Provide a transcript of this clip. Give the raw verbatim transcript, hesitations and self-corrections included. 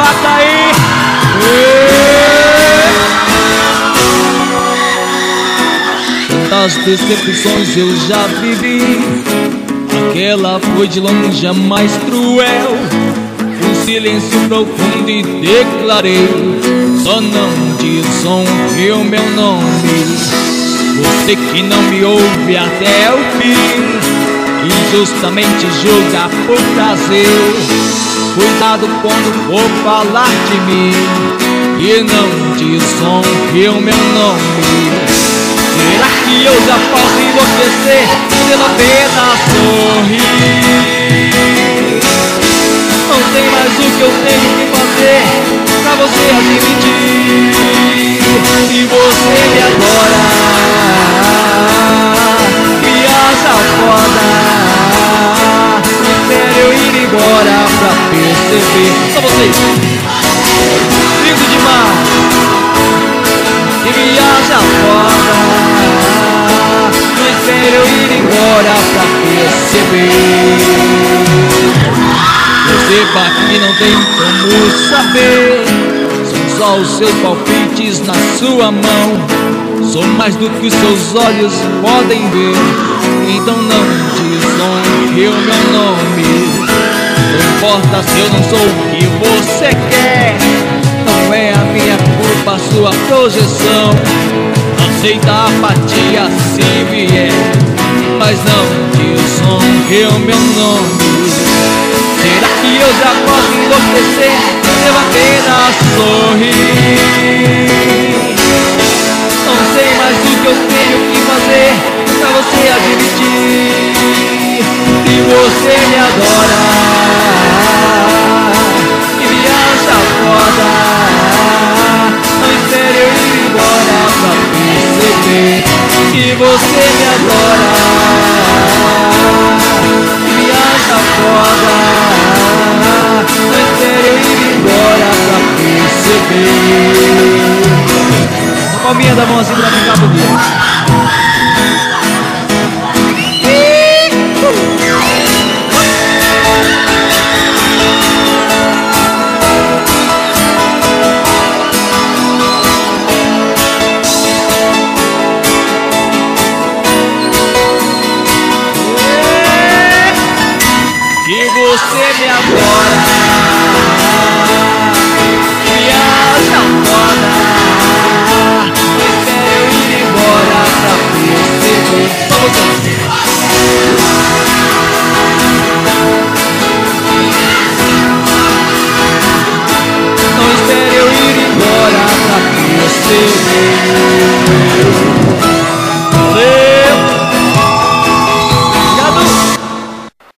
bata aí. Quantas decepções eu já vivi, aquela foi de longe a mais cruel. Um silêncio profundo e declarei: só não desonre o meu nome. Você que não me ouve até o fim, injustamente julga por prazer. Cuidado quando for falar de mim, e não desonre o meu nome. Será que eu já posso enlouquecer pela pena sorrir? Não tem mais o que eu tenho que fazer pra você admitir. E você me adora, me acha foda. Espera eu ir embora pra perceber. Só vocês, lindo demais. E me acha foda, não espera eu ir embora pra perceber. Perceba que não tem como saber, são só os seus palpites na sua mão. Sou mais do que os seus olhos podem ver, então não desonre o meu nome. Não importa se eu não sou o que você quer, não é a minha culpa, a sua projeção. Aceita a apatia se vier, mas não desonre o meu nome. Será que eu já posso enlouquecer pela pena sorrir? Não sei mais o que eu tenho que fazer pra você admitir. E você me adora e me acha foda. Não espere eu ir embora pra perceber. E você me adora e me acha foda. Não espere eu ir embora pra perceber. Uma palminha da mão assim pra ficar bonito. E você me adora, me acha foda. Não espere eu ir embora pra perceber. Só você. Não espere eu ir embora pra perceber.